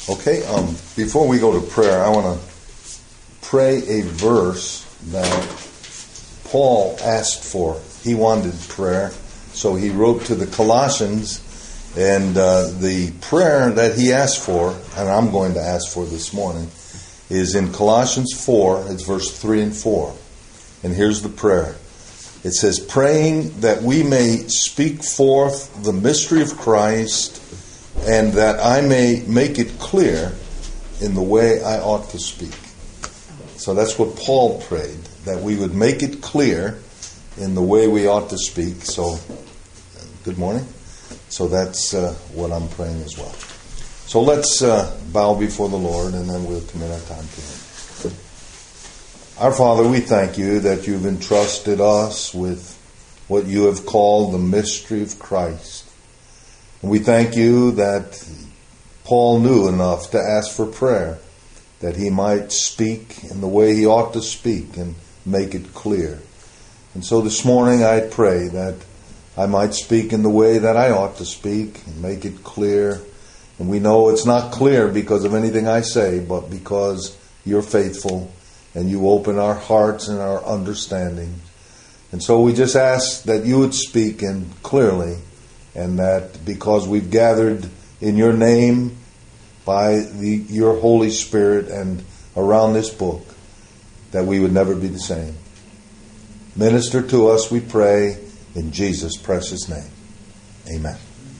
Okay, before we go to prayer, I want to pray a verse that Paul asked for. He wanted prayer, so he wrote to the Colossians, and the prayer that he asked for, and I'm going to ask for this morning, is in Colossians 4, it's verse 3 and 4. And here's the prayer. It says, praying that we may speak forth the mystery of Christ, and that I may make it clear in the way I ought to speak. So that's what Paul prayed, that we would make it clear in the way we ought to speak. So, good morning. So that's what I'm praying as well. So let's bow before the Lord, and then we'll commit our time to Him. Our Father, we thank you that you've entrusted us with what you have called the mystery of Christ. And we thank you that Paul knew enough to ask for prayer, that he might speak in the way he ought to speak and make it clear. And so this morning I pray that I might speak in the way that I ought to speak and make it clear. And we know it's not clear because of anything I say, but because you're faithful and you open our hearts and our understanding. And so we just ask that you would speak in clearly, and that because we've gathered in your name by your Holy Spirit and around this book, that we would never be the same. Minister to us, we pray, in Jesus' precious name. Amen.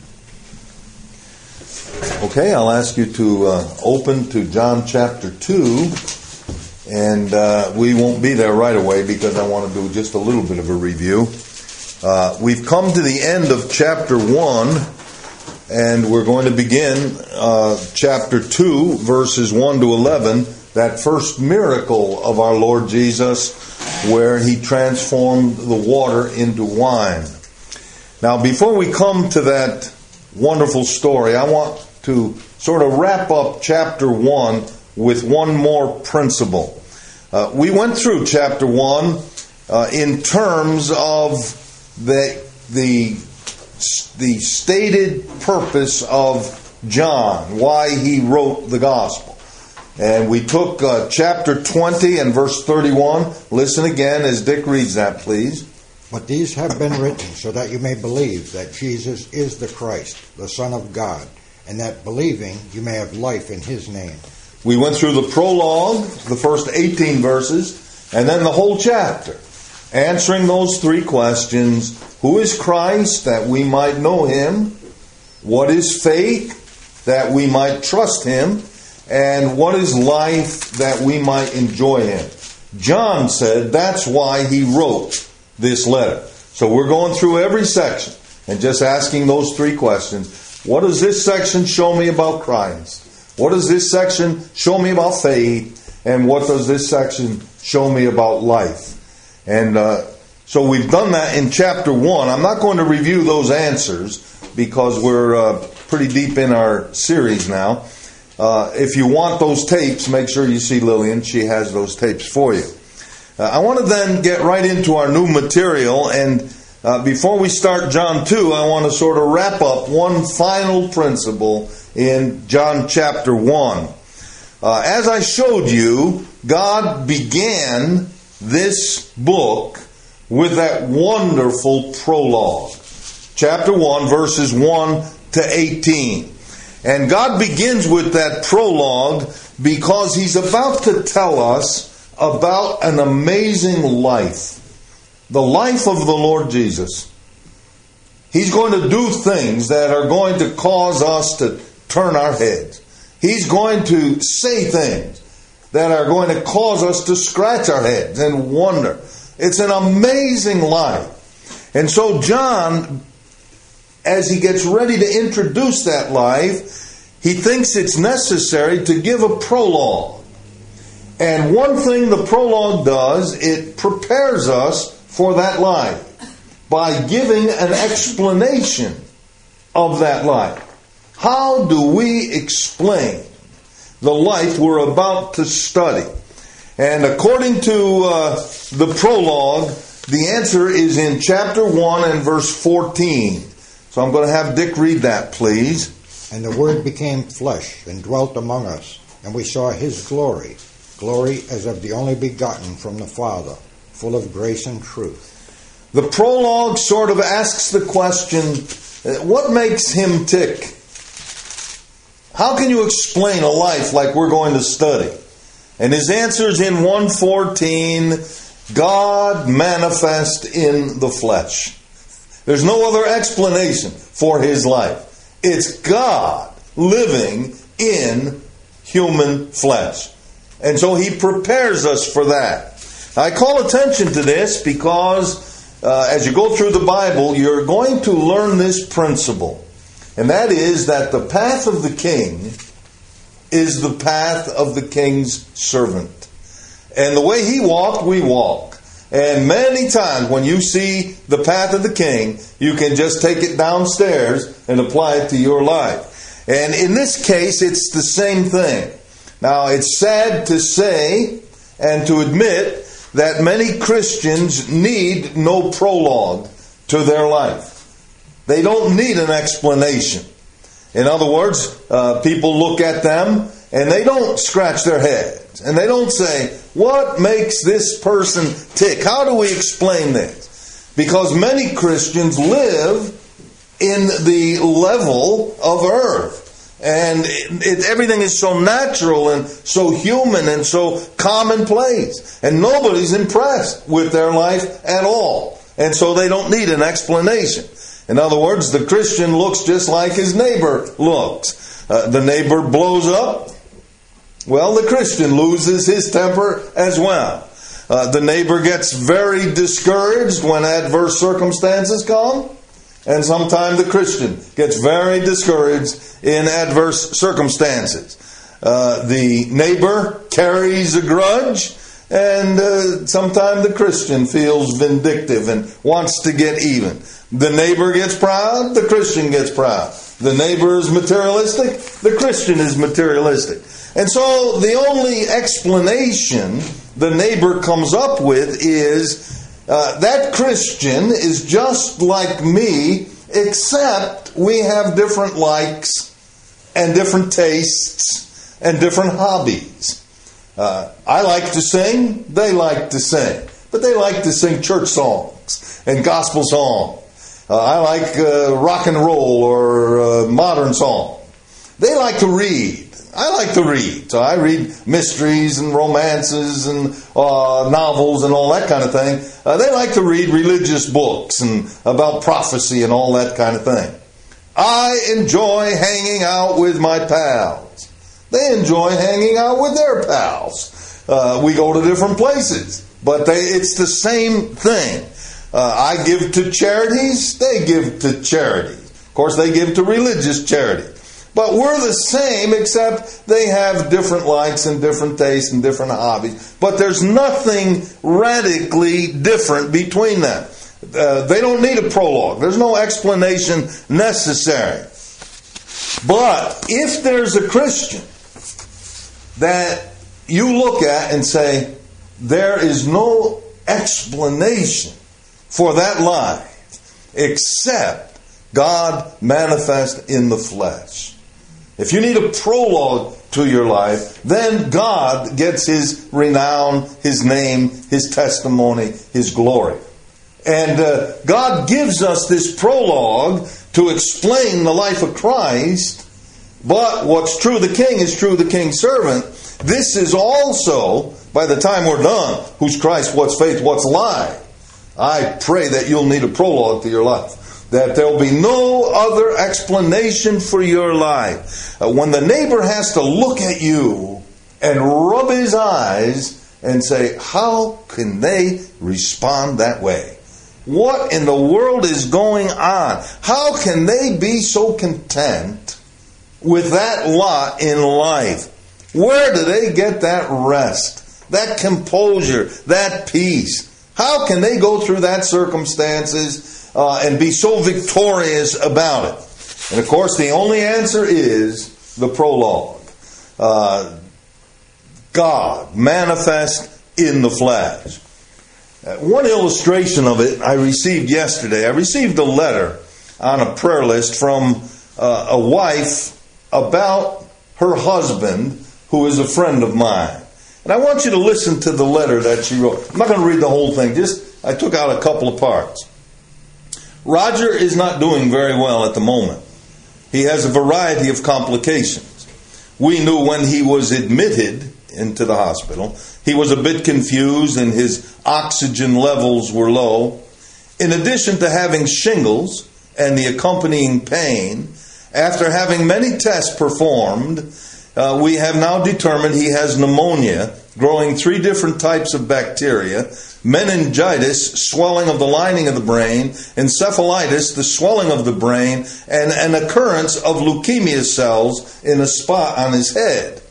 Okay, I'll ask you to open to John chapter 2, and we won't be there right away because I want to do just a little bit of a review. We've come to the end of chapter 1, and we're going to begin chapter 2, verses 1 to 11, that first miracle of our Lord Jesus, where He transformed the water into wine. Now, before we come to that wonderful story, I want to sort of wrap up chapter 1 with one more principle. We went through chapter 1 in terms of the stated purpose of John, why he wrote the gospel. And we took chapter 20 and verse 31. Listen again as Dick reads that, please. But these have been written so that you may believe that Jesus is the Christ, the Son of God, and that believing you may have life in His name. We went through the prologue, the first 18 verses, and then the whole chapter, answering those three questions. Who is Christ, that we might know Him? What is faith, that we might trust Him? And what is life, that we might enjoy Him? John said that's why he wrote this letter. So we're going through every section and just asking those three questions. What does this section show me about Christ? What does this section show me about faith? And what does this section show me about life? And so we've done that in chapter 1. I'm not going to review those answers because we're pretty deep in our series now. If you want those tapes, make sure you see Lillian. She has those tapes for you. I want to then get right into our new material. And before we start John 2, I want to sort of wrap up one final principle in John chapter 1. As I showed you, God began this book with that wonderful prologue. Chapter 1, verses 1 to 18. And God begins with that prologue because He's about to tell us about an amazing life. The life of the Lord Jesus. He's going to do things that are going to cause us to turn our heads. He's going to say things that are going to cause us to scratch our heads and wonder. It's an amazing life. And so John, as he gets ready to introduce that life, he thinks it's necessary to give a prologue. And one thing the prologue does, it prepares us for that life by giving an explanation of that life. How do we explain the life we're about to study? And according to the prologue, the answer is in chapter 1 and verse 14. So I'm going to have Dick read that, please. And the Word became flesh and dwelt among us, and we saw his glory, glory as of the only begotten from the Father, full of grace and truth. The prologue sort of asks the question, what makes him tick? How can you explain a life like we're going to study? And his answer is in 1:14, God manifest in the flesh. There's no other explanation for his life. It's God living in human flesh. And so he prepares us for that. I call attention to this because as you go through the Bible, you're going to learn this principle. And that is that the path of the king is the path of the king's servant. And the way he walked, we walk. And many times when you see the path of the king, you can just take it downstairs and apply it to your life. And in this case, it's the same thing. Now, it's sad to say and to admit that many Christians need no prologue to their life. They don't need an explanation. In other words, people look at them and they don't scratch their heads. And they don't say, what makes this person tick? How do we explain this? Because many Christians live in the level of earth. And everything is so natural and so human and so commonplace. And nobody's impressed with their life at all. And so they don't need an explanation. In other words, the Christian looks just like his neighbor looks. The neighbor blows up. Well, the Christian loses his temper as well. The neighbor gets very discouraged when adverse circumstances come. And sometimes the Christian gets very discouraged in adverse circumstances. The neighbor carries a grudge, and sometimes the Christian feels vindictive and wants to get even. The neighbor gets proud, the Christian gets proud. The neighbor is materialistic, the Christian is materialistic. And so the only explanation the neighbor comes up with is that Christian is just like me, except we have different likes and different tastes and different hobbies. I like to sing, they like to sing. But they like to sing church songs and gospel songs. I like rock and roll or modern song. They like to read. I like to read. So I read mysteries and romances and novels and all that kind of thing. They like to read religious books and about prophecy and all that kind of thing. I enjoy hanging out with my pals. They enjoy hanging out with their pals. We go to different places, but it's the same thing. I give to charities, they give to charities. Of course, they give to religious charity. But we're the same, except they have different likes and different tastes and different hobbies. But there's nothing radically different between them. They don't need a prologue. There's no explanation necessary. But if there's a Christian that you look at and say, there is no explanation for that life except God manifest in the flesh. If you need a prologue to your life, then God gets his renown, his name, his testimony, his glory. And God gives us this prologue to explain the life of Christ. But what's true of the king is true of the king's servant. This is also, by the time we're done, who's Christ, what's faith, what's lie. I pray that you'll need a prologue to your life. That there'll be no other explanation for your life. When the neighbor has to look at you and rub his eyes and say, how can they respond that way? What in the world is going on? How can they be so content with that lot in life? Where do they get that rest, that composure, that peace? How can they go through that circumstances and be so victorious about it? And of course, the only answer is the prologue. God manifest in the flesh. One illustration of it I received yesterday. I received a letter on a prayer list from a wife about her husband, who is a friend of mine. And I want you to listen to the letter that she wrote. I'm not going to read the whole thing. I took out a couple of parts. Roger is not doing very well at the moment. He has a variety of complications. We knew when he was admitted into the hospital, he was a bit confused and his oxygen levels were low. In addition to having shingles and the accompanying pain, after having many tests performed, we have now determined he has pneumonia, growing 3 different types of bacteria, meningitis, swelling of the lining of the brain, encephalitis, the swelling of the brain, and an occurrence of leukemia cells in a spot on his head.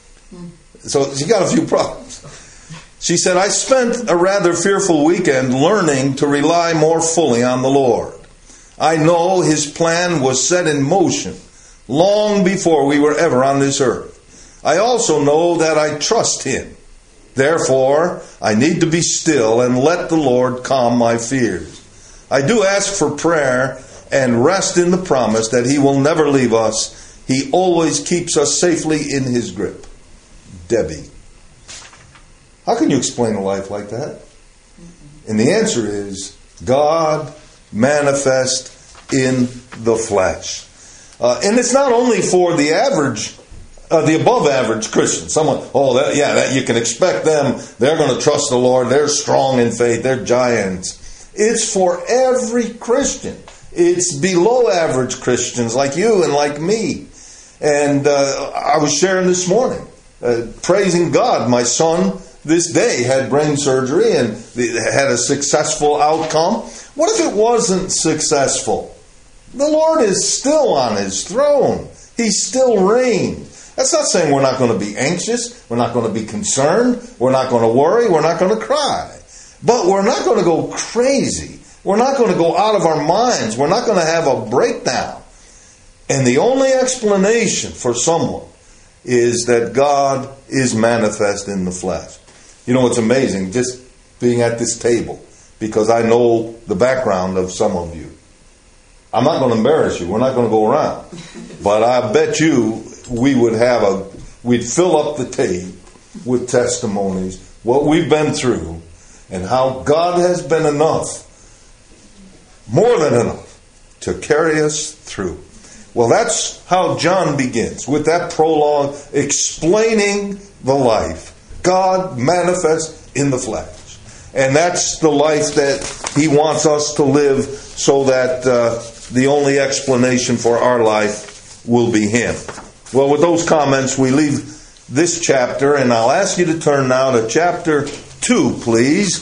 So she got a few problems. She said, I spent a rather fearful weekend learning to rely more fully on the Lord. I know His plan was set in motion long before we were ever on this earth. I also know that I trust Him. Therefore, I need to be still and let the Lord calm my fears. I do ask for prayer and rest in the promise that He will never leave us. He always keeps us safely in His grip. Debbie. How can you explain a life like that? And the answer is God manifest in the flesh. And it's not only for the average, the above average Christian. Someone, you can expect them. They're going to trust the Lord. They're strong in faith. They're giants. It's for every Christian. It's below average Christians like you and like me. And I was sharing this morning, praising God. My son this day had brain surgery and had a successful outcome. What if it wasn't successful? The Lord is still on His throne. He still reigns. That's not saying we're not going to be anxious. We're not going to be concerned. We're not going to worry. We're not going to cry. But we're not going to go crazy. We're not going to go out of our minds. We're not going to have a breakdown. And the only explanation for someone is that God is manifest in the flesh. You know, it's amazing just being at this table, because I know the background of some of you. I'm not going to embarrass you. We're not going to go around. But I bet you we'd fill up the tape with testimonies, what we've been through, and how God has been enough, more than enough, to carry us through. Well, that's how John begins, with that prologue explaining the life. God manifests in the flesh. And that's the life that He wants us to live, so that the only explanation for our life will be Him. Well, with those comments, we leave this chapter, and I'll ask you to turn now to chapter 2, please.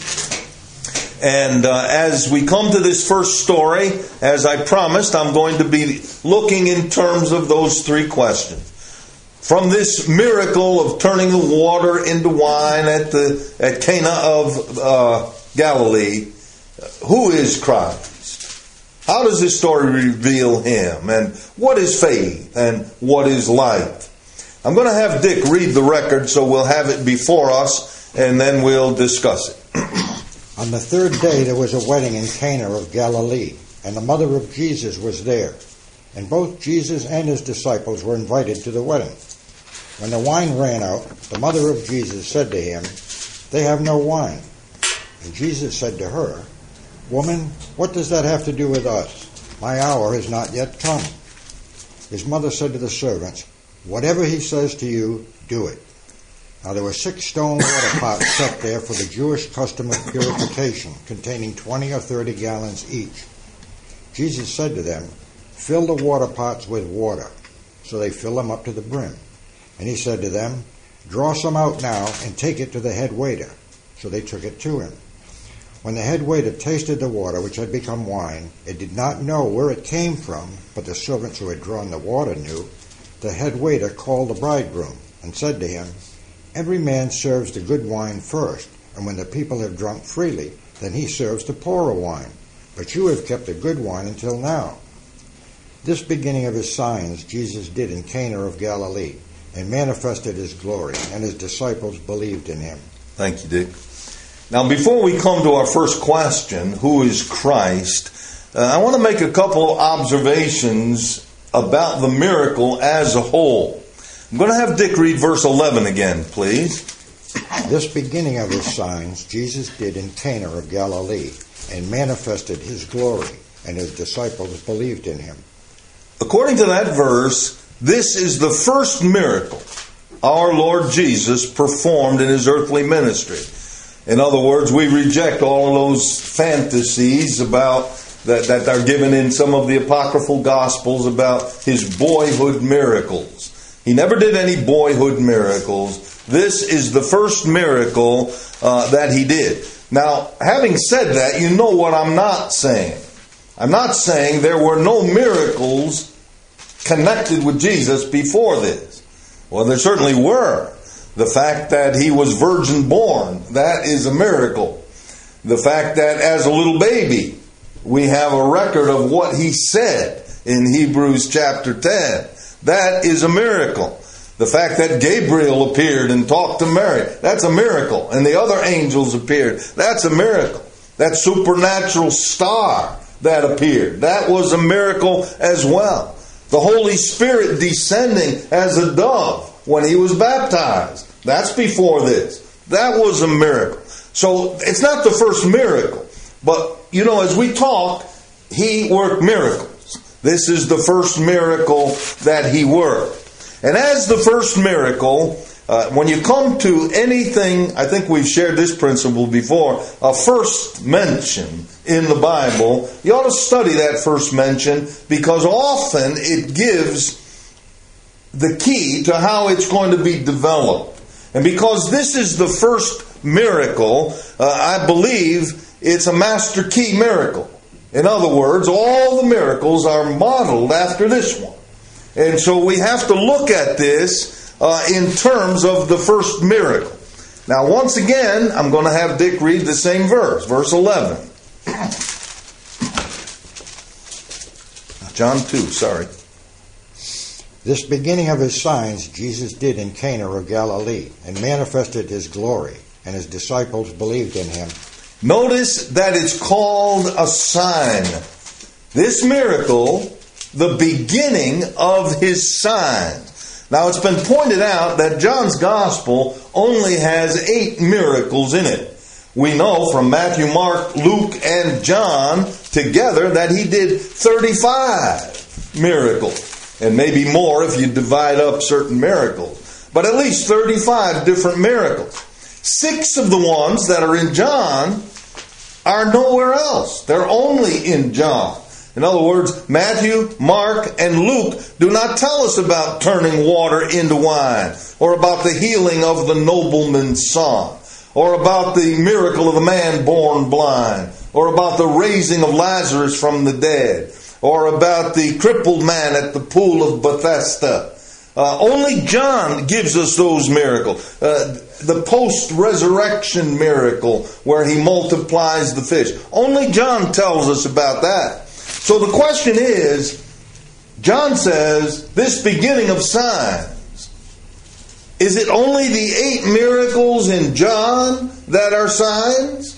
And as we come to this first story, as I promised, I'm going to be looking in terms of those 3 questions. From this miracle of turning the water into wine at Cana of Galilee, who is Christ? How does this story reveal Him? And what is faith? And what is life? I'm going to have Dick read the record, so we'll have it before us, and then we'll discuss it. On the 3rd day there was a wedding in Cana of Galilee, and the mother of Jesus was there. And both Jesus and His disciples were invited to the wedding. When the wine ran out, the mother of Jesus said to Him, "They have no wine." And Jesus said to her, "Woman, what does that have to do with us? My hour has not yet come." His mother said to the servants, "Whatever He says to you, do it." Now there were 6 stone water pots set there for the Jewish custom of purification, containing 20 or 30 gallons each. Jesus said to them, "Fill the water pots with water." So they filled them up to the brim. And He said to them, "Draw some out now and take it to the head waiter." So they took it to Him. When the head waiter tasted the water, which had become wine, it did not know where it came from, but the servants who had drawn the water knew. The head waiter called the bridegroom and said to him, "Every man serves the good wine first, and when the people have drunk freely, then he serves the poorer wine. But you have kept the good wine until now." This beginning of His signs Jesus did in Cana of Galilee, and manifested His glory, and His disciples believed in Him. Thank you, Dick. Now, before we come to our first question, who is Christ, I want to make a couple of observations about the miracle as a whole. I'm going to have Dick read verse 11 again, please. This beginning of his signs Jesus did in Cana of Galilee, and manifested his glory, and his disciples believed in him. According to that verse, this is the first miracle our Lord Jesus performed in his earthly ministry. In other words, we reject all of those fantasies about that are given in some of the apocryphal gospels about his boyhood miracles. He never did any boyhood miracles. This is the first miracle that he did. Now, having said that, you know what I'm not saying. I'm not saying there were no miracles connected with Jesus before this. Well, there certainly were. The fact that he was virgin born, that is a miracle. The fact that as a little baby, we have a record of what he said in Hebrews chapter 10. That is a miracle. The fact that Gabriel appeared and talked to Mary, that's a miracle. And the other angels appeared, that's a miracle. That supernatural star that appeared, that was a miracle as well. The Holy Spirit descending as a dove when he was baptized, that's before this. That was a miracle. So it's not the first miracle. But, you know, as we talk, he worked miracles. This is the first miracle that he worked. And as the first miracle, when you come to anything, I think we've shared this principle before, a first mention in the Bible, you ought to study that first mention, because often it gives the key to how it's going to be developed. And because this is the first miracle, I believe it's a master key miracle. In other words, all the miracles are modeled after this one. And so we have to look at this in terms of the first miracle. Now, once again, I'm going to have Dick read the same verse, verse 11. John 2, sorry. This beginning of his signs Jesus did in Cana of Galilee, and manifested his glory, and his disciples believed in him. Notice that it's called a sign. This miracle, the beginning of his signs. Now, it's been pointed out that John's gospel only has 8 miracles in it. We know from Matthew, Mark, Luke, and John together that he did 35 miracles. And maybe more if you divide up certain miracles. But at least 35 different miracles. 6 of the ones that are in John are nowhere else. They're only in John. In other words, Matthew, Mark, and Luke do not tell us about turning water into wine, or about the healing of the nobleman's son, or about the miracle of the man born blind, or about the raising of Lazarus from the dead, or about the crippled man at the pool of Bethesda. Only John gives us those miracles. The post-resurrection miracle where he multiplies the fish. Only John tells us about that. So the question is, John says, this beginning of signs, is it only the 8 miracles in John that are signs?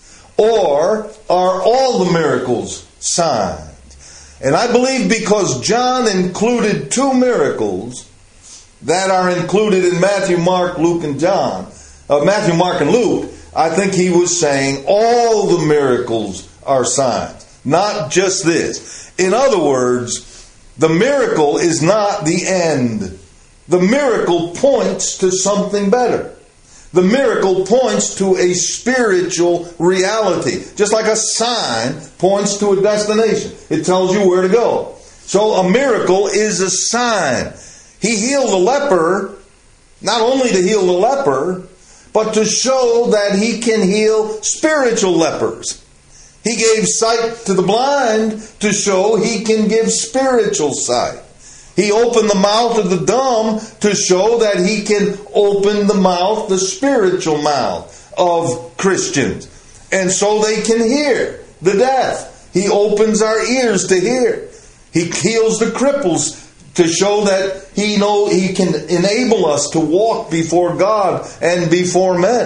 Or are all the miracles signs? And I believe because John included 2 miracles that are included in Matthew, Mark, Luke, and John, Matthew, Mark, and Luke, I think he was saying all the miracles are signs, not just this. In other words, the miracle is not the end. The miracle points to something better. The miracle points to a spiritual reality. Just like a sign points to a destination. It tells you where to go. So a miracle is a sign. He healed the leper, not only to heal the leper, but to show that he can heal spiritual lepers. He gave sight to the blind to show he can give spiritual sight. He opened the mouth of the dumb to show that he can open the mouth, the spiritual mouth of Christians. And so they can hear. The deaf, he opens our ears to hear. He heals the cripples to show that he can enable us to walk before God and before men.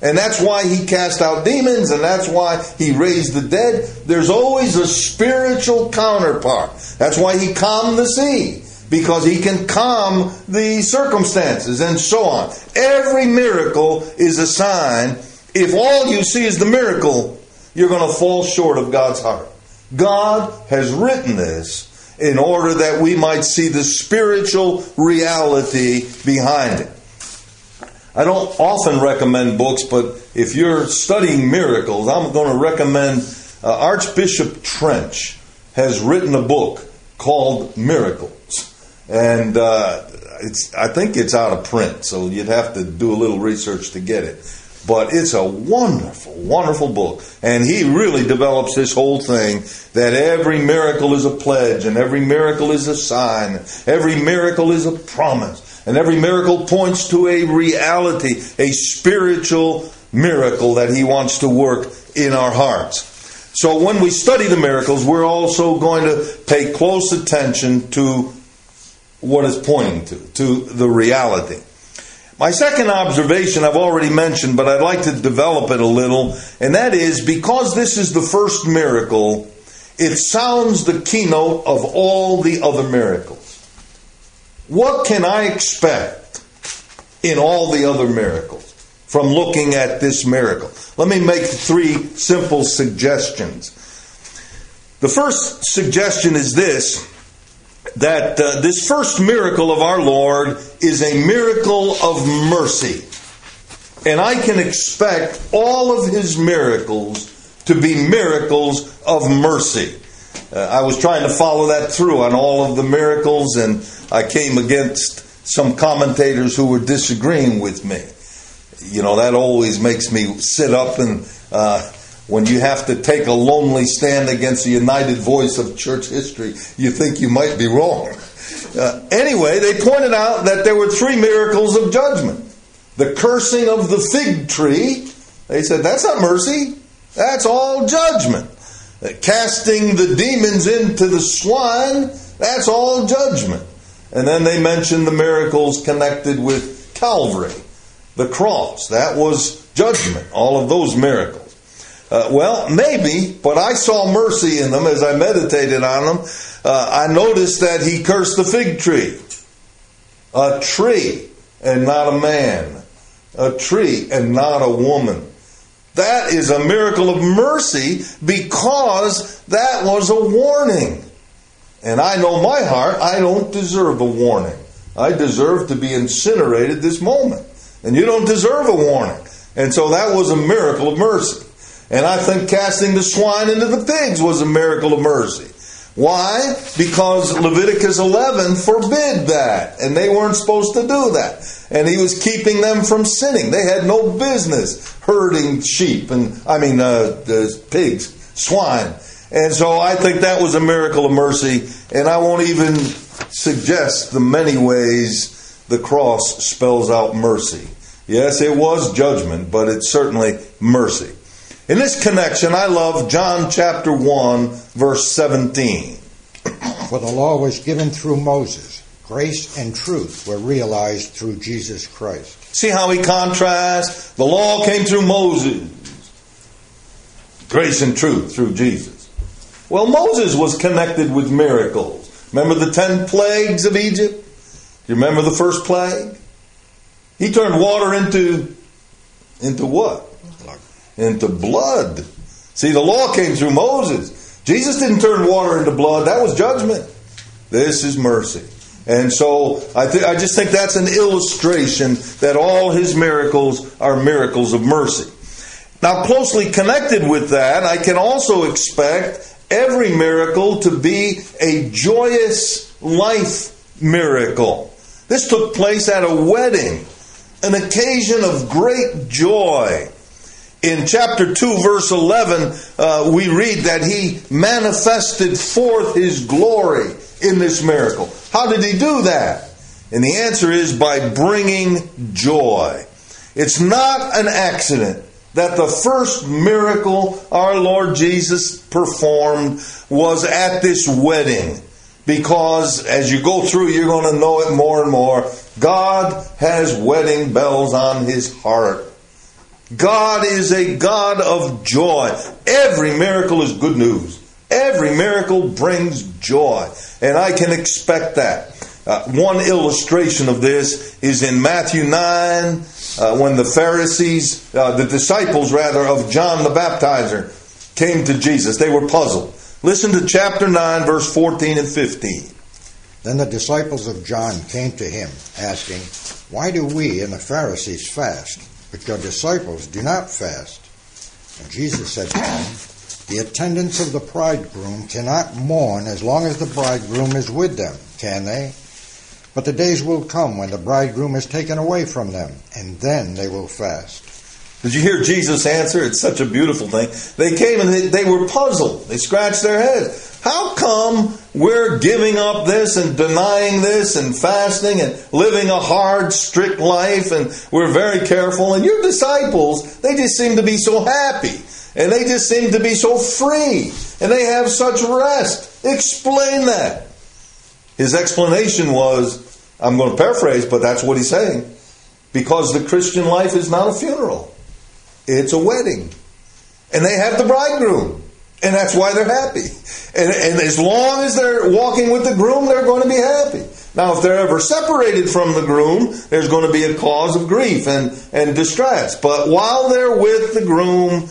And that's why he cast out demons, and that's why he raised the dead. There's always a spiritual counterpart. That's why he calmed the sea, because he can calm the circumstances and so on. Every miracle is a sign. If all you see is the miracle, you're going to fall short of God's heart. God has written this in order that we might see the spiritual reality behind it. I don't often recommend books, but if you're studying miracles, I'm going to recommend Archbishop Trench has written a book called Miracles. And I think it's out of print, so you'd have to do a little research to get it. But it's a wonderful, wonderful book. And he really develops this whole thing that every miracle is a pledge, and every miracle is a sign, every miracle is a promise, and every miracle points to a reality, a spiritual miracle that he wants to work in our hearts. So when we study the miracles, we're also going to pay close attention to what it's pointing to the reality. My second observation I've already mentioned, but I'd like to develop it a little, and that is, because this is the first miracle, it sounds the keynote of all the other miracles. What can I expect in all the other miracles from looking at this miracle? Let me make 3 simple suggestions. The first suggestion is this, that this first miracle of our Lord is a miracle of mercy. And I can expect all of his miracles to be miracles of mercy. I was trying to follow that through on all of the miracles, and I came against some commentators who were disagreeing with me. You know, that always makes me sit up, and when you have to take a lonely stand against the united voice of church history, you think you might be wrong. Anyway, they pointed out that there were 3 miracles of judgment. The cursing of the fig tree, they said, that's not mercy, that's all judgment. Casting the demons into the swine, that's all judgment. And then they mentioned the miracles connected with Calvary, the cross. That was judgment, all of those miracles. Well, maybe, but I saw mercy in them as I meditated on them. I noticed that he cursed the fig tree. A tree and not a man. A tree and not a woman. That is a miracle of mercy because that was a warning. And I know my heart, I don't deserve a warning. I deserve to be incinerated this moment. And you don't deserve a warning. And so that was a miracle of mercy. And I think casting the swine into the pigs was a miracle of mercy. Why? Because Leviticus 11 forbid that. And they weren't supposed to do that. And he was keeping them from sinning. They had no business herding sheep pigs, swine. And so I think that was a miracle of mercy. And I won't even suggest the many ways the cross spells out mercy. Yes, it was judgment, but it's certainly mercy. In this connection, I love John chapter 1, verse 17. For the law was given through Moses. Grace and truth were realized through Jesus Christ. See how he contrasts? The law came through Moses. Grace and truth through Jesus. Well, Moses was connected with miracles. Remember the 10 plagues of Egypt? You remember the first plague? He turned water into what? Into blood. See, the law came through Moses. Jesus didn't turn water into blood. That was judgment. This is mercy. And so I just think that's an illustration that all his miracles are miracles of mercy. Now, closely connected with that, I can also expect every miracle to be a joyous life miracle. This took place at a wedding, an occasion of great joy. In chapter 2, verse 11, we read that he manifested forth his glory in this miracle. How did he do that? And the answer is by bringing joy. It's not an accident that the first miracle our Lord Jesus performed was at this wedding. Because as you go through, you're going to know it more and more. God has wedding bells on his heart. God is a God of joy. Every miracle is good news. Every miracle brings joy. And I can expect that. One illustration of this is in Matthew 9, when the Pharisees, the disciples rather, of John the Baptizer came to Jesus. They were puzzled. Listen to chapter 9, verse 14 and 15. Then the disciples of John came to him, asking, "Why do we and the Pharisees fast, but your disciples do not fast?" And Jesus said to them, "The attendants of the bridegroom cannot mourn as long as the bridegroom is with them, can they? But the days will come when the bridegroom is taken away from them, and then they will fast." Did you hear Jesus answer? It's such a beautiful thing. They came and they were puzzled. They scratched their heads. How come we're giving up this and denying this and fasting and living a hard, strict life, and we're very careful? And your disciples, they just seem to be so happy. And they just seem to be so free. And they have such rest. Explain that. His explanation was, I'm going to paraphrase, but that's what he's saying. Because the Christian life is not a funeral. It's a wedding. And they have the bridegroom. And that's why they're happy. And as long as they're walking with the groom, they're going to be happy. Now, if they're ever separated from the groom, there's going to be a cause of grief and distress. But while they're with the groom,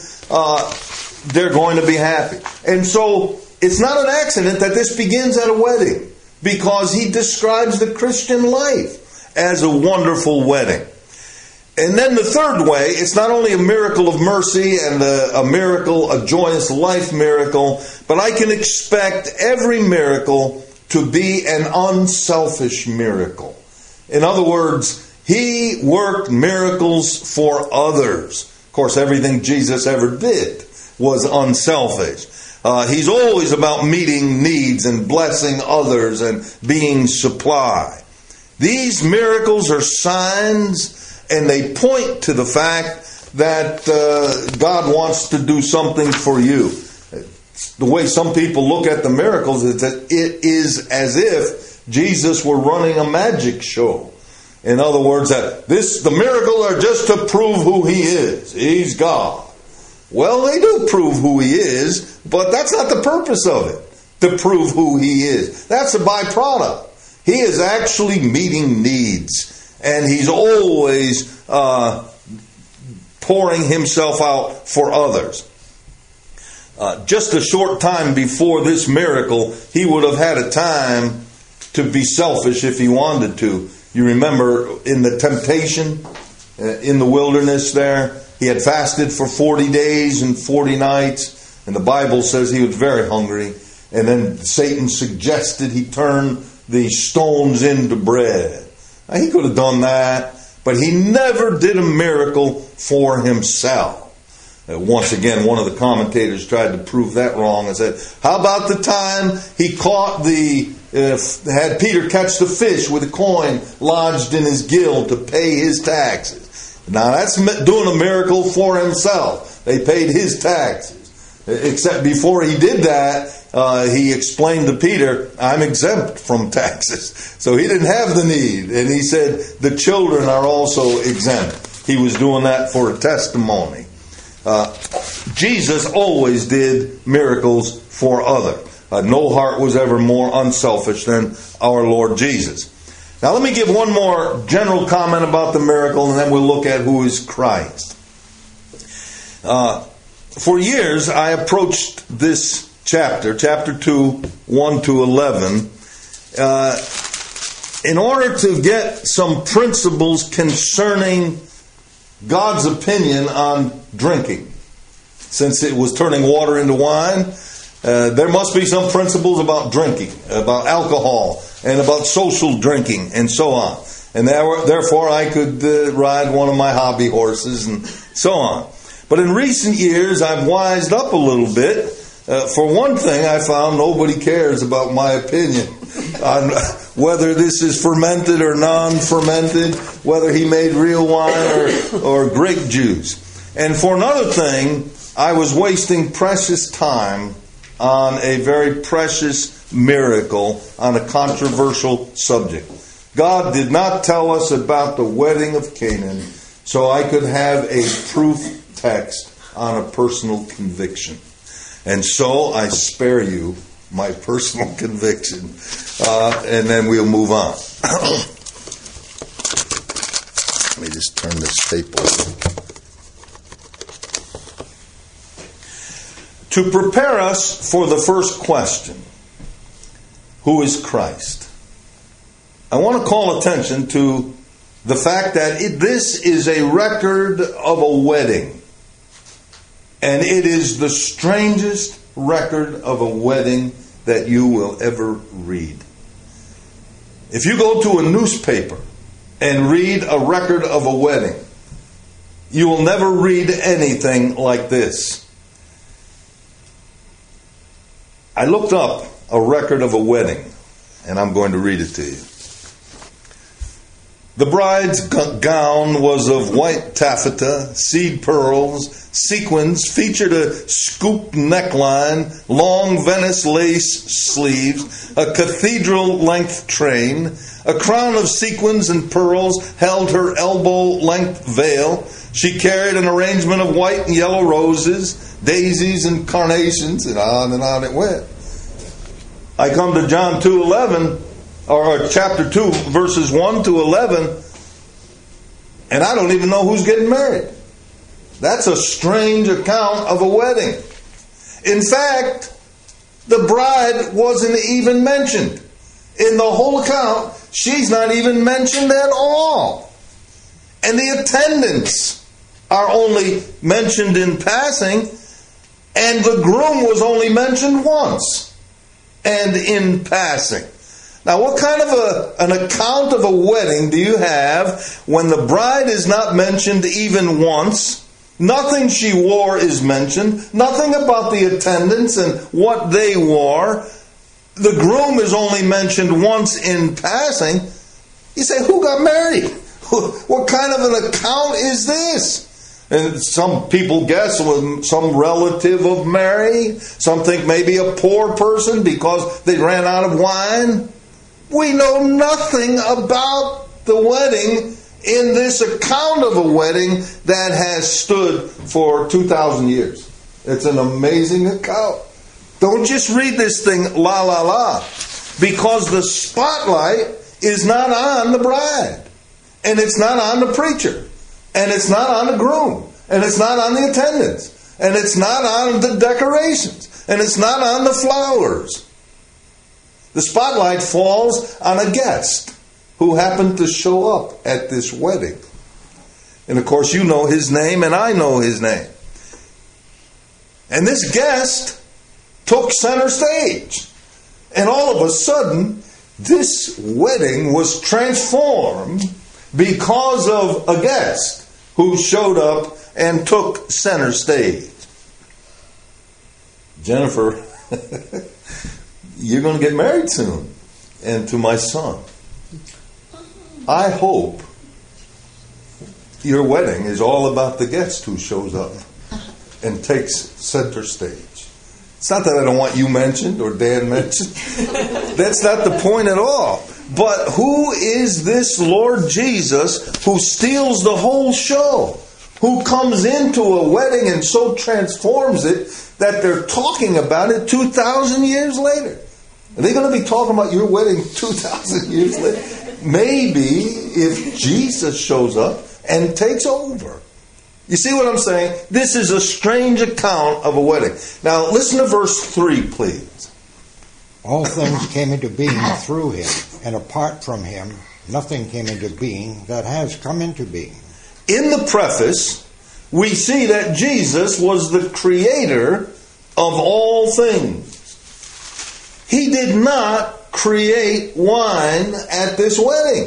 they're going to be happy. And so, it's not an accident that this begins at a wedding. Because he describes the Christian life as a wonderful wedding. And then the third way, it's not only a miracle of mercy and a miracle, a joyous life miracle, but I can expect every miracle to be an unselfish miracle. In other words, he worked miracles for others. Of course, everything Jesus ever did was unselfish. He's always about meeting needs and blessing others and being supply. These miracles are signs, and they point to the fact that God wants to do something for you. The way some people look at the miracles is that it is as if Jesus were running a magic show. In other words, that the miracles are just to prove who he is. He's God. Well, they do prove who he is, but that's not the purpose of it, to prove who he is. That's a byproduct. He is actually meeting needs, and he's always pouring himself out for others. Just a short time before this miracle, he would have had a time to be selfish if he wanted to. You remember in the temptation in the wilderness there, he had fasted for 40 days and 40 nights, and the Bible says he was very hungry. And then Satan suggested he turn the stones into bread. Now, he could have done that, but he never did a miracle for himself. Once again, one of the commentators tried to prove that wrong and said, how about the time he had Peter catch the fish with a coin lodged in his gill to pay his taxes? Now that's doing a miracle for himself. They paid his taxes. Except before he did that, he explained to Peter, I'm exempt from taxes. So he didn't have the need. And he said, the children are also exempt. He was doing that for a testimony. Jesus always did miracles for others. No heart was ever more unselfish than our Lord Jesus. Now let me give one more general comment about the miracle, and then we'll look at who is Christ. For years, I approached this chapter 2, 1 to 11, in order to get some principles concerning God's opinion on drinking. Since it was turning water into wine, there must be some principles about drinking, about alcohol, and about social drinking, and so on. And therefore, I could ride one of my hobby horses, and so on. But in recent years, I've wised up a little bit. For one thing, I found nobody cares about my opinion on whether this is fermented or non-fermented, whether he made real wine or grape juice. And for another thing, I was wasting precious time on a very precious miracle on a controversial subject. God did not tell us about the wedding of Canaan. so I could have a proof text on a personal conviction. And so I spare you my personal conviction, and then we'll move on. Let me just turn this tape over. To prepare us for the first question, who is Christ? I want to call attention to the fact that this is a record of a wedding. And it is the strangest record of a wedding that you will ever read. If you go to a newspaper and read a record of a wedding, you will never read anything like this. I looked up a record of a wedding, and I'm going to read it to you. The bride's gown was of white taffeta, seed pearls, sequins, featured a scoop neckline, long Venice lace sleeves, a cathedral-length train, a crown of sequins and pearls held her elbow-length veil. She carried an arrangement of white and yellow roses, daisies and carnations, and on it went. I come to John 2:11, or chapter 2, verses 1 to 11, and I don't even know who's getting married. That's a strange account of a wedding. In fact, the bride wasn't even mentioned. In the whole account, she's not even mentioned at all. And the attendants are only mentioned in passing, and the groom was only mentioned once and in passing. Now, what kind of an account of a wedding do you have when the bride is not mentioned even once? Nothing she wore is mentioned. Nothing about the attendants and what they wore. The groom is only mentioned once in passing. You say, who got married? What kind of an account is this? And some people guess some relative of Mary. Some think maybe a poor person because they ran out of wine. We know nothing about the wedding in this account of a wedding that has stood for 2,000 years. It's an amazing account. Don't just read this thing la la la, because the spotlight is not on the bride, and it's not on the preacher, and it's not on the groom, and it's not on the attendants, and it's not on the decorations, and it's not on the flowers. The spotlight falls on a guest who happened to show up at this wedding. And of course, you know his name, and I know his name. And this guest took center stage. And all of a sudden, this wedding was transformed because of a guest who showed up and took center stage. Jennifer, you're going to get married soon. And to my son. I hope your wedding is all about the guest who shows up and takes center stage. It's not that I don't want you mentioned or Dan mentioned. That's not the point at all. But who is this Lord Jesus who steals the whole show? Who comes into a wedding and so transforms it that they're talking about it 2,000 years later? Are they going to be talking about your wedding 2,000 years later? Maybe if Jesus shows up and takes over. You see what I'm saying? This is a strange account of a wedding. Now, listen to verse 3, please. All things came into being through him, and apart from him, nothing came into being that has come into being. In the preface, we see that Jesus was the creator of all things. He did not create wine at this wedding.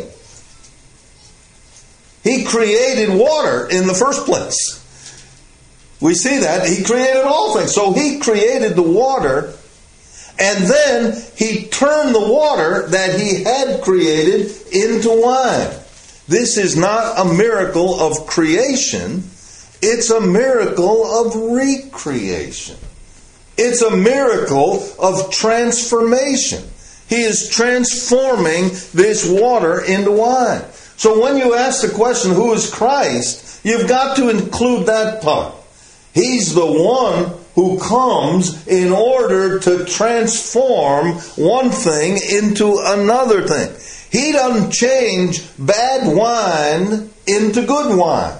He created water in the first place. We see that. He created all things. So he created the water, and then he turned the water that he had created into wine. This is not a miracle of creation. It's a miracle of recreation. It's a miracle of transformation. He is transforming this water into wine. So when you ask the question, who is Christ? You've got to include that part. He's the one who comes in order to transform one thing into another thing. He doesn't change bad wine into good wine.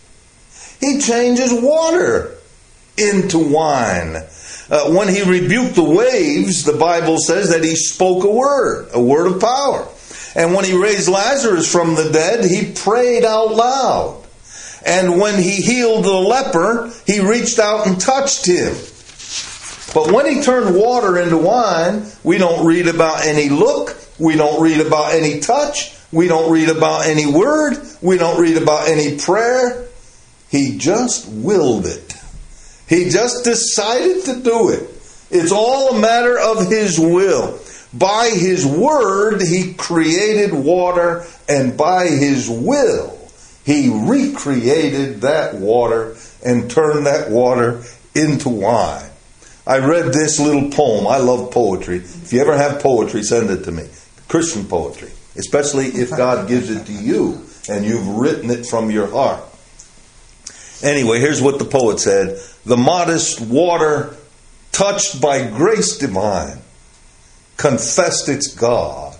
He changes water into wine. When he rebuked the waves, the Bible says that he spoke a word of power. And when he raised Lazarus from the dead, he prayed out loud. And when he healed the leper, he reached out and touched him. But when he turned water into wine, we don't read about any look. We don't read about any touch. We don't read about any word. We don't read about any prayer. He just willed it. He just decided to do it. It's all a matter of his will. By his word, he created water, and by his will, he recreated that water and turned that water into wine. I read this little poem. I love poetry. If you ever have poetry, send it to me. Christian poetry. Especially if God gives it to you and you've written it from your heart. Anyway, here's what the poet said. The modest water, touched by grace divine, confessed its God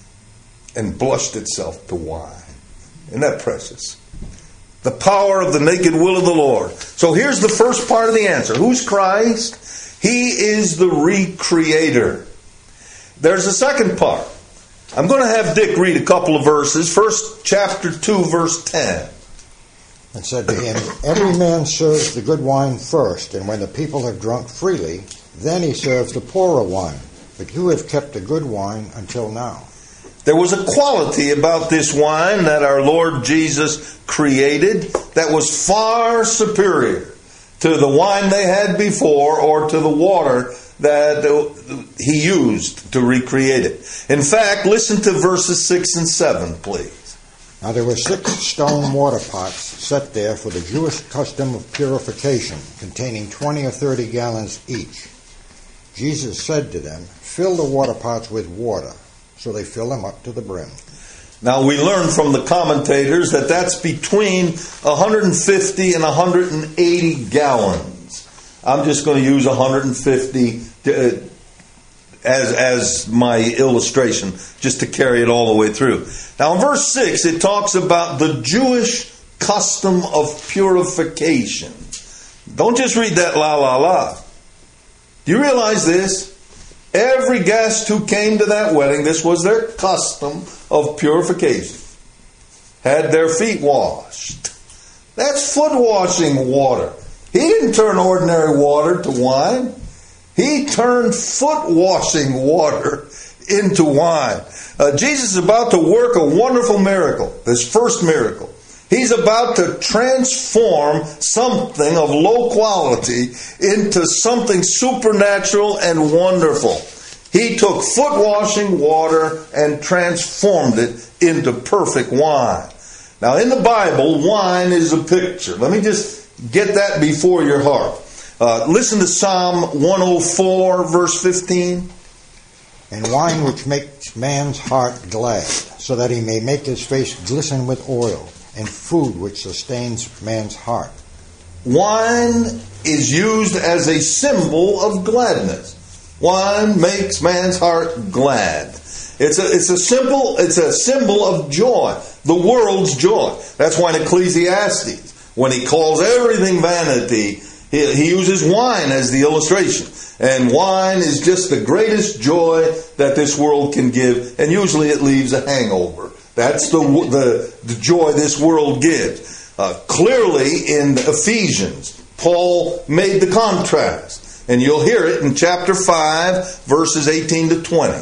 and blushed itself to wine. Isn't that precious? The power of the naked will of the Lord. So here's the first part of the answer. Who's Christ? He is the recreator. There's a second part. I'm going to have Dick read a couple of verses. First, chapter 2, verse 10. And said to him, every man serves the good wine first, and when the people have drunk freely, then he serves the poorer wine. But you have kept the good wine until now. There was a quality about this wine that our Lord Jesus created that was far superior to the wine they had before or to the water that he used to recreate it. In fact, listen to verses 6 and 7, please. Now there were 6 stone water pots set there for the Jewish custom of purification, containing 20 or 30 gallons each. Jesus said to them, fill the water pots with water. So they fill them up to the brim. Now we learn from the commentators that that's between 150 and 180 gallons. I'm just going to use 150 as my illustration, just to carry it all the way through. Now in verse 6, it talks about the Jewish custom of purification. Don't just read that la la la. Do you realize this? Every guest who came to that wedding, this was their custom of purification. Had their feet washed. That's foot washing water. He didn't turn ordinary water to wine. He turned foot washing water into wine. Jesus is about to work a wonderful miracle, this first miracle. He's about to transform something of low quality into something supernatural and wonderful. He took foot washing water and transformed it into perfect wine. Now in the Bible, wine is a picture. Let me just get that before your heart. Listen to Psalm 104, verse 15. And wine which makes man's heart glad, so that he may make his face glisten with oil, and food which sustains man's heart. Wine is used as a symbol of gladness. Wine makes man's heart glad. It's a symbol of joy, the world's joy. That's why in Ecclesiastes, when he calls everything vanity, he uses wine as the illustration. And wine is just the greatest joy that this world can give, and usually it leaves a hangover. That's the joy this world gives. Clearly in Ephesians, Paul made the contrast. And you'll hear it in chapter 5, verses 18 to 20.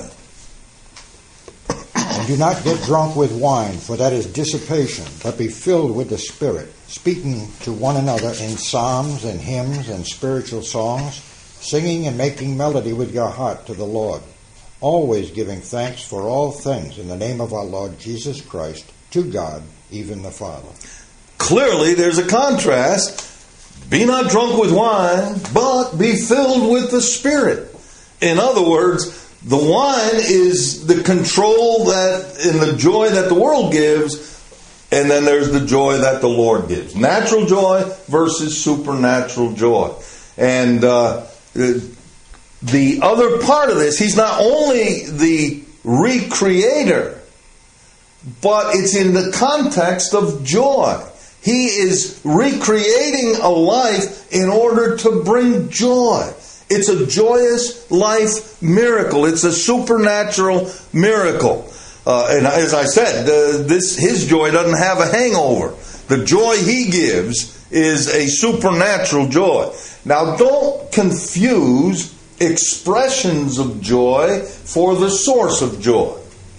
And do not get drunk with wine, for that is dissipation, but be filled with the Spirit, speaking to one another in psalms and hymns and spiritual songs, singing and making melody with your heart to the Lord, always giving thanks for all things in the name of our Lord Jesus Christ, to God, even the Father. Clearly, there's a contrast. Be not drunk with wine, but be filled with the Spirit. In other words, the wine is the control that, in the joy that the world gives. And then there's the joy that the Lord gives. Natural joy versus supernatural joy. And the other part of this, He's not only the recreator, but it's in the context of joy. He is recreating a life in order to bring joy. It's a joyous life miracle. It's a supernatural miracle. And as I said, His joy doesn't have a hangover. The joy He gives is a supernatural joy. Now, don't confuse expressions of joy for the source of joy.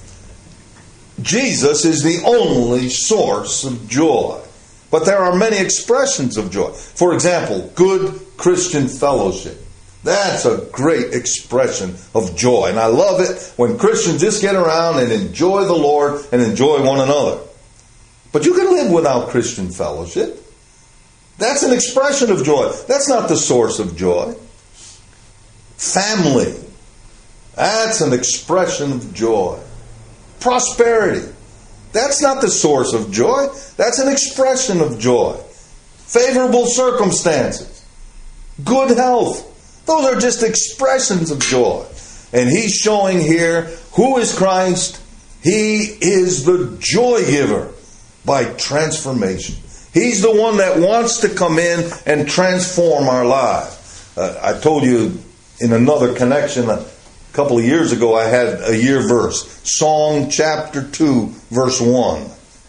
Jesus is the only source of joy. But there are many expressions of joy. For example, good Christian fellowship. That's a great expression of joy. And I love it when Christians just get around and enjoy the Lord and enjoy one another. But you can live without Christian fellowship. That's an expression of joy. That's not the source of joy. Family. That's an expression of joy. Prosperity. That's not the source of joy. That's an expression of joy. Favorable circumstances. Good health. Those are just expressions of joy. And He's showing here who is Christ. He is the joy giver by transformation. He's the one that wants to come in and transform our lives. I told you in another connection a couple of years ago, I had a year verse. Psalm chapter 2, verse 1.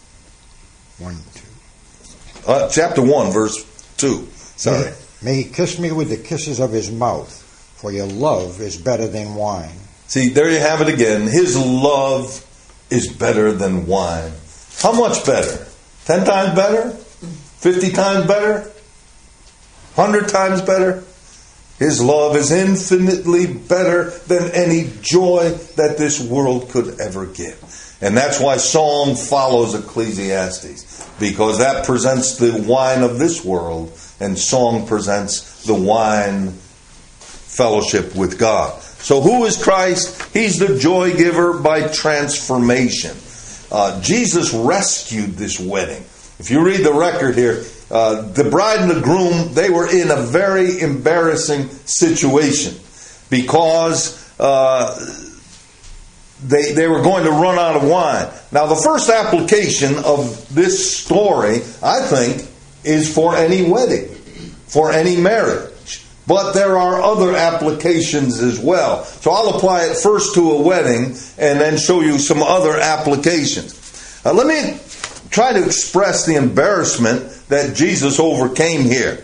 1, 2. Chapter 1, verse 2. Sorry. May He kiss me with the kisses of His mouth, for your love is better than wine. See, there you have it again. His love is better than wine. How much better? 10 times better? 50 times better? 100 times better? His love is infinitely better than any joy that this world could ever give. And that's why Psalm follows Ecclesiastes, because that presents the wine of this world, and song presents the wine fellowship with God. So who is Christ? He's the joy giver by transformation. Jesus rescued this wedding. If you read the record here, the bride and the groom, they were in a very embarrassing situation because they were going to run out of wine. Now, the first application of this story, I think, is for any wedding, for any marriage. But there are other applications as well. So I'll apply it first to a wedding and then show you some other applications. Let me try to express the embarrassment that Jesus overcame here.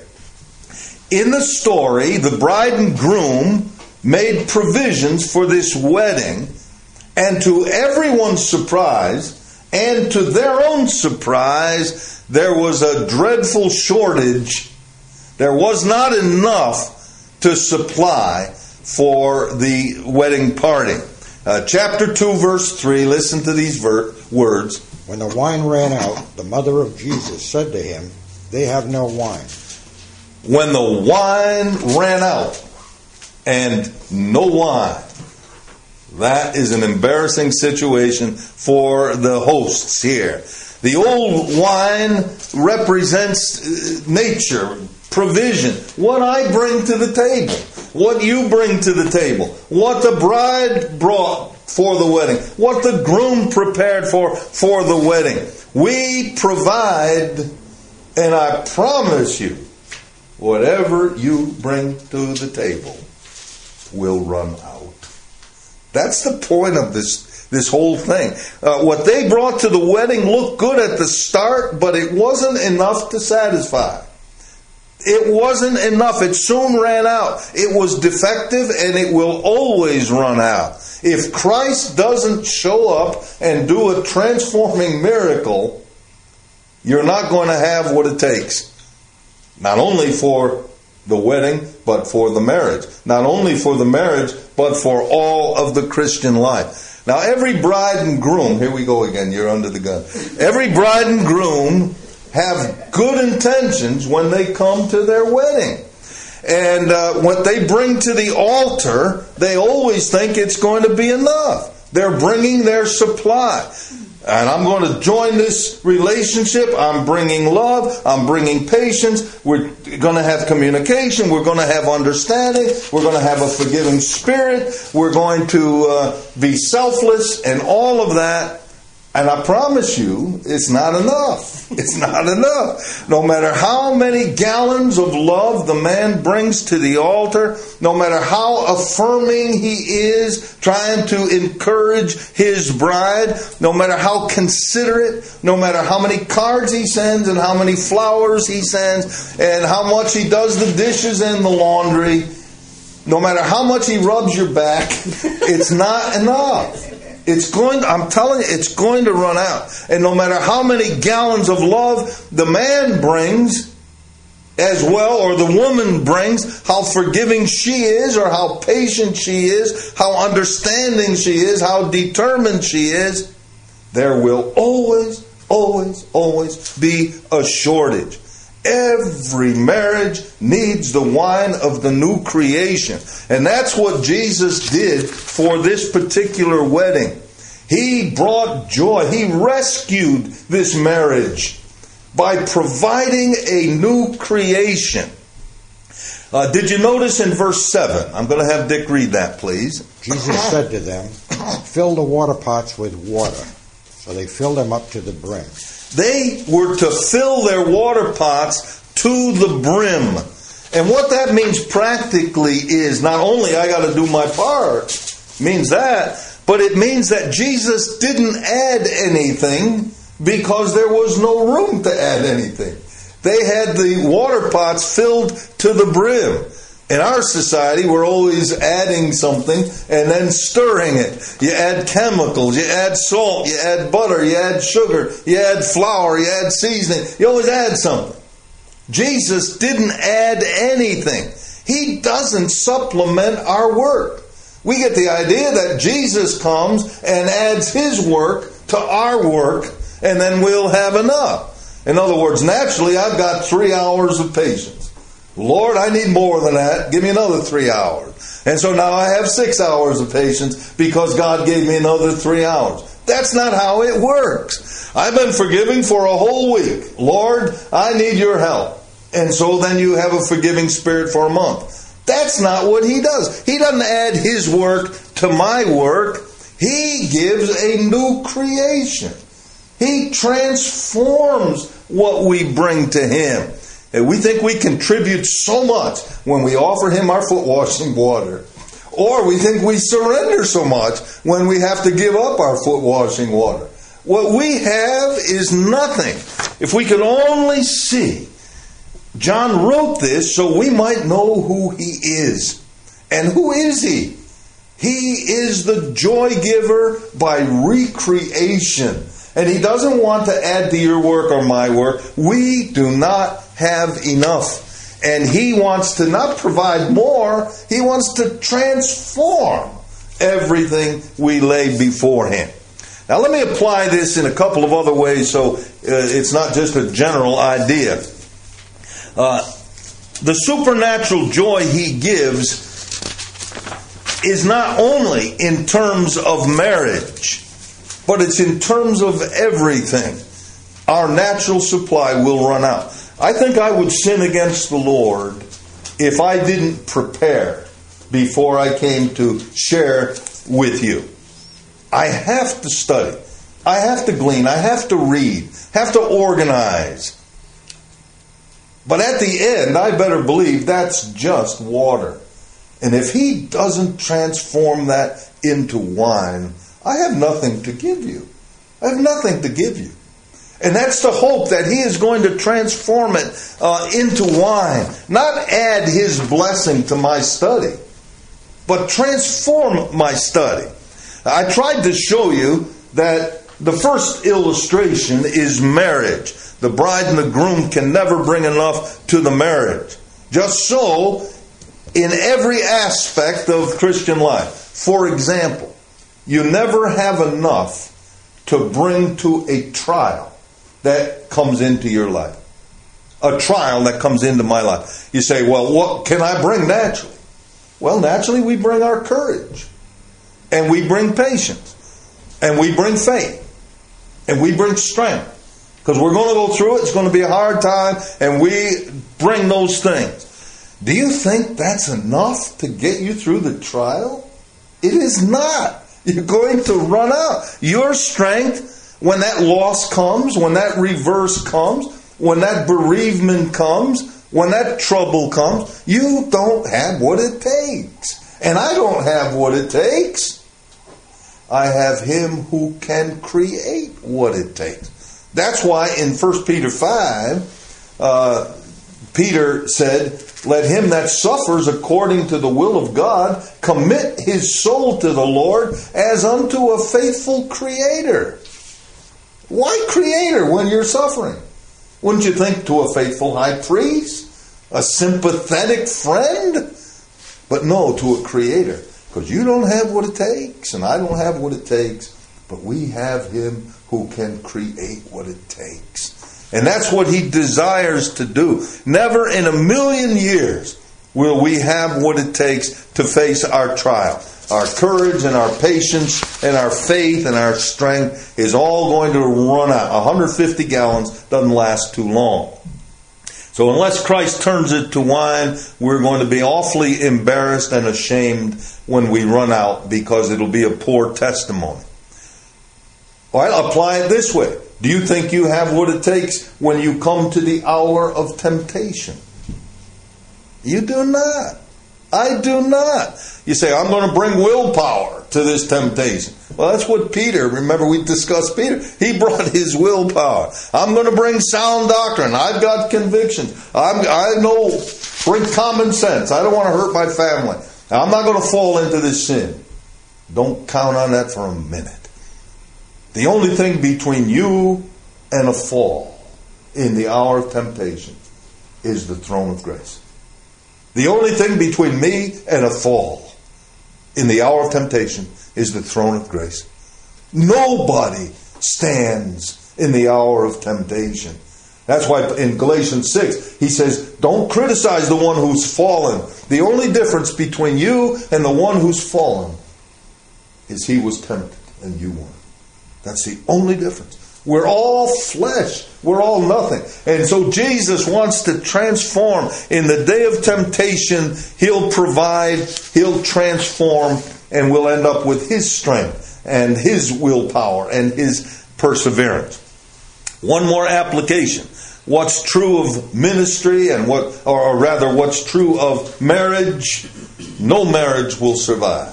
In the story, the bride and groom made provisions for this wedding, and to everyone's surprise, and to their own surprise, there was a dreadful shortage. There was not enough to supply for the wedding party. Chapter 2, verse 3, listen to these words. When the wine ran out, the mother of Jesus said to him, "They have no wine." When the wine ran out and no wine, that is an embarrassing situation for the hosts here. The old wine represents nature, provision, what I bring to the table, what you bring to the table, what the bride brought for the wedding, what the groom prepared for the wedding. We provide, and I promise you, whatever you bring to the table will run out. That's the point of this whole thing. What they brought to the wedding looked good at the start, but it wasn't enough to satisfy. It wasn't enough. It soon ran out. It was defective, and it will always run out. If Christ doesn't show up and do a transforming miracle, you're not going to have what it takes. Not only for the wedding, but for the marriage. Not only for the marriage, but for all of the Christian life. Now, every bride and groom, here we go again, you're under the gun. Every bride and groom have good intentions when they come to their wedding. And what they bring to the altar, they always think it's going to be enough. They're bringing their supply. And I'm going to join this relationship. I'm bringing love. I'm bringing patience. We're going to have communication. We're going to have understanding. We're going to have a forgiving spirit. We're going to be selfless and all of that. And I promise you, it's not enough. It's not enough. No matter how many gallons of love the man brings to the altar, no matter how affirming he is, trying to encourage his bride, no matter how considerate, no matter how many cards he sends and how many flowers he sends, and how much he does the dishes and the laundry, no matter how much he rubs your back, it's not enough. I'm telling you, it's going to run out. And no matter how many gallons of love the man brings as well, or the woman brings, how forgiving she is, or how patient she is, how understanding she is, how determined she is, there will always, always, always be a shortage. Every marriage needs the wine of the new creation. And that's what Jesus did for this particular wedding. He brought joy. He rescued this marriage by providing a new creation. Did you notice in verse 7? I'm going to have Dick read that, please. Jesus said to them, "Fill the water pots with water." So they filled them up to the brim. They were to fill their water pots to the brim. And what that means practically is not only I got to do my part, means that, but it means that Jesus didn't add anything because there was no room to add anything. They had the water pots filled to the brim. In our society, we're always adding something and then stirring it. You add chemicals, you add salt, you add butter, you add sugar, you add flour, you add seasoning. You always add something. Jesus didn't add anything. He doesn't supplement our work. We get the idea that Jesus comes and adds his work to our work, and then we'll have enough. In other words, naturally, I've got 3 hours of patience. Lord, I need more than that. Give me another 3 hours. And so now I have 6 hours of patience because God gave me another 3 hours. That's not how it works. I've been forgiving for a whole week. Lord, I need your help. And so then you have a forgiving spirit for a month. That's not what he does. He doesn't add his work to my work. He gives a new creation. He transforms what we bring to him. And we think we contribute so much when we offer him our foot washing water. Or we think we surrender so much when we have to give up our foot washing water. What we have is nothing. If we could only see. John wrote this so we might know who he is. And who is he? He is the joy giver by recreation. And he doesn't want to add to your work or my work. We do not have enough. And he wants to not provide more. He wants to transform everything we lay before him. Now let me apply this in a couple of other ways so it's not just a general idea. The supernatural joy he gives is not only in terms of marriage, but it's in terms of everything. Our natural supply will run out. I think I would sin against the Lord if I didn't prepare before I came to share with you. I have to study. I have to glean. I have to read. Have to organize. But at the end, I better believe that's just water. And if he doesn't transform that into wine, I have nothing to give you. I have nothing to give you. And that's the hope that he is going to transform it into wine. Not add his blessing to my study, but transform my study. I tried to show you that the first illustration is marriage. The bride and the groom can never bring enough to the marriage. Just so, in every aspect of Christian life. For example, you never have enough to bring to a trial that comes into your life. A trial that comes into my life. You say, well, what can I bring naturally? Well, naturally we bring our courage. And we bring patience. And we bring faith. And we bring strength. Because we're going to go through it. It's going to be a hard time. And we bring those things. Do you think that's enough to get you through the trial? It is not. You're going to run out. Your strength, when that loss comes, when that reverse comes, when that bereavement comes, when that trouble comes, you don't have what it takes. And I don't have what it takes. I have Him who can create what it takes. That's why in 1 Peter 5, Peter said, let him that suffers according to the will of God commit his soul to the Lord as unto a faithful creator. Why creator when you're suffering? Wouldn't you think to a faithful high priest? A sympathetic friend? But no, to a creator. Because you don't have what it takes, and I don't have what it takes. But we have Him who can create what it takes. And that's what He desires to do. Never in a million years will we have what it takes to face our trial. Our courage and our patience and our faith and our strength is all going to run out. 150 gallons doesn't last too long. So unless Christ turns it to wine, we're going to be awfully embarrassed and ashamed when we run out, because it'll be a poor testimony. All right, apply it this way. Do you think you have what it takes when you come to the hour of temptation? You do not. I do not. You say, I'm going to bring willpower to this temptation. Well, that's what Peter, remember we discussed Peter. He brought his willpower. I'm going to bring sound doctrine. I've got convictions. I know, bring common sense. I don't want to hurt my family. I'm not going to fall into this sin. Don't count on that for a minute. The only thing between you and a fall in the hour of temptation is the throne of grace. The only thing between me and a fall in the hour of temptation is the throne of grace. Nobody stands in the hour of temptation. That's why in Galatians 6, he says, don't criticize the one who's fallen. The only difference between you and the one who's fallen is he was tempted and you weren't. That's the only difference. We're all flesh. We're all nothing. And so Jesus wants to transform. In the day of temptation, He'll provide, He'll transform, and we'll end up with His strength and His willpower and His perseverance. One more application. What's true of ministry and what's true of marriage? No marriage will survive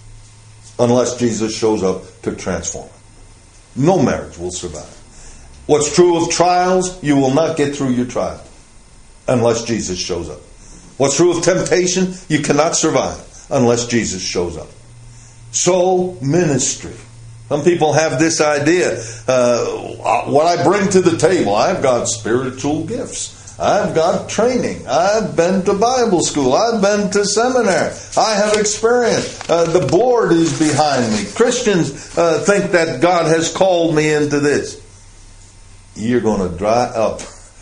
unless Jesus shows up to transform it. No marriage will survive. What's true of trials? You will not get through your trial unless Jesus shows up. What's true of temptation? You cannot survive unless Jesus shows up. So, ministry. Some people have this idea, what I bring to the table, I've got spiritual gifts. I've got training. I've been to Bible school. I've been to seminary. I have experience. The board is behind me. Christians think that God has called me into this. You're going to dry up.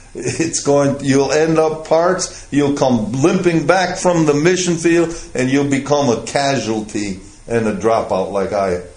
You'll end up parts. You'll come limping back from the mission field, and you'll become a casualty and a dropout like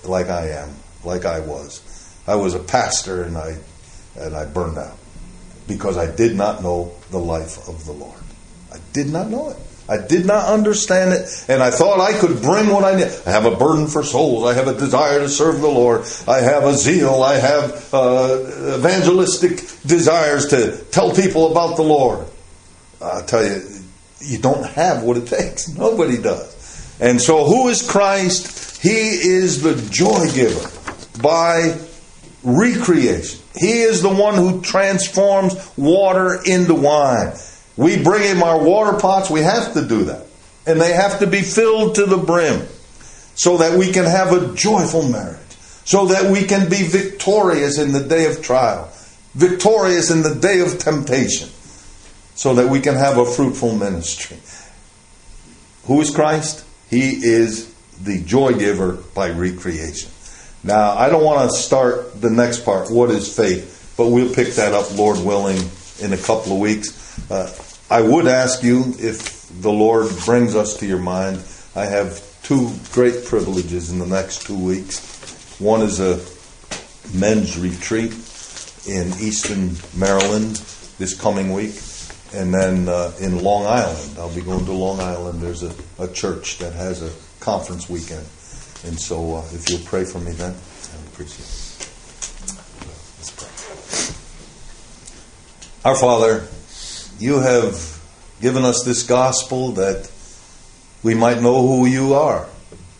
I was. I was a pastor, and I burned out. Because I did not know the life of the Lord. I did not know it. I did not understand it. And I thought I could bring what I need. I have a burden for souls. I have a desire to serve the Lord. I have a zeal. I have evangelistic desires to tell people about the Lord. I'll tell you, you don't have what it takes. Nobody does. And so who is Christ? He is the joy giver by recreation. He is the one who transforms water into wine. We bring Him our water pots. We have to do that. And they have to be filled to the brim so that we can have a joyful marriage. So that we can be victorious in the day of trial. Victorious in the day of temptation. So that we can have a fruitful ministry. Who is Christ? He is the joy giver by recreation. Now, I don't want to start the next part, what is faith, but we'll pick that up, Lord willing, in a couple of weeks. I would ask you, if the Lord brings us to your mind, I have two great privileges in the next 2 weeks. One is a men's retreat in Easton, Maryland this coming week. And then in Long Island, I'll be going to Long Island. There's a church that has a conference weekend. And so if you'll pray for me then, I appreciate it. Let's pray. Our Father, you have given us this gospel that we might know who you are.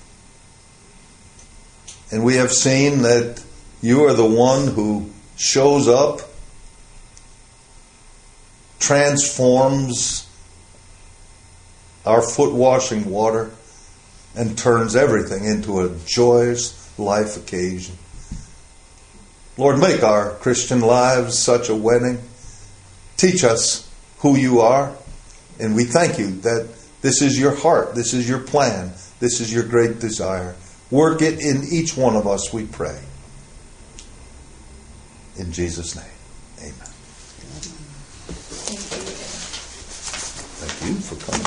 And we have seen that you are the one who shows up, transforms our foot washing water, and turns everything into a joyous life occasion. Lord, make our Christian lives such a wedding. Teach us who you are, and we thank you that this is your heart, this is your plan, this is your great desire. Work it in each one of us, we pray. In Jesus' name, amen. Thank you for coming.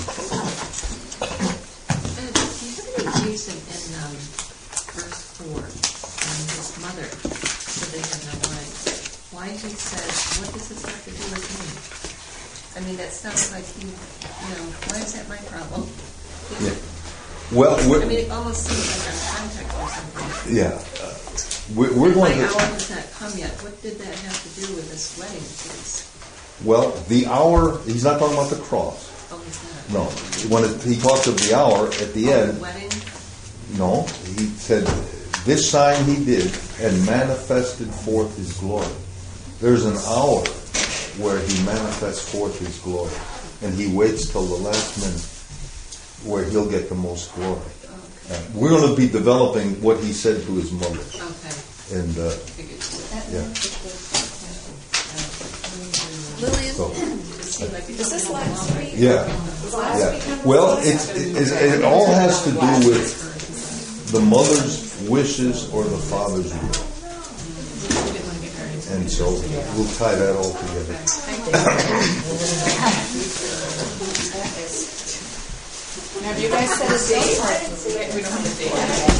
Do you have any reason in verse 4 when his mother said they have no wives, why he says, what does this have to do with me? I mean, that sounds like why is that my problem? Yeah. Well, I mean, it almost seems like a context or something. Yeah. We're going to... My hour has not come yet. What did that have to do with this wedding feast? Well, the hour, he's not talking about the cross. Oh, he's not. No. When he talks of the hour at the end... The wedding? No. He said, this sign he did and manifested forth his glory. There's an hour where he manifests forth his glory. And he waits till the last minute where he'll get the most glory. Okay. We're going to be developing what he said to his mother. Okay. And, yeah. Lillian? Is this last week? Yeah. Yeah. Well, it all has to do with the mother's wishes or the father's will. And so we'll tie that all together. Have you guys set a date? We don't have a date.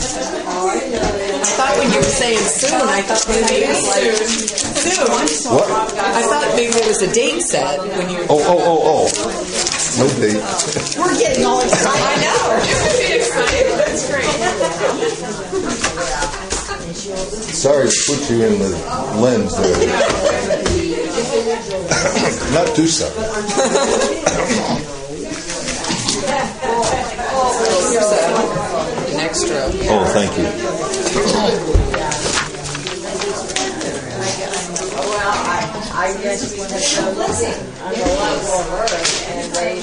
I thought when you were saying soon, I thought maybe it was like soon. What? I thought maybe there was a date set when you. Oh. No date. We're getting all excited. I know. You're getting excited. That's great. Sorry to put you in the lens there. Not too sorry. Here's an extra. Oh, thank you. Well, I guess we have to listen. I'm a lot more and they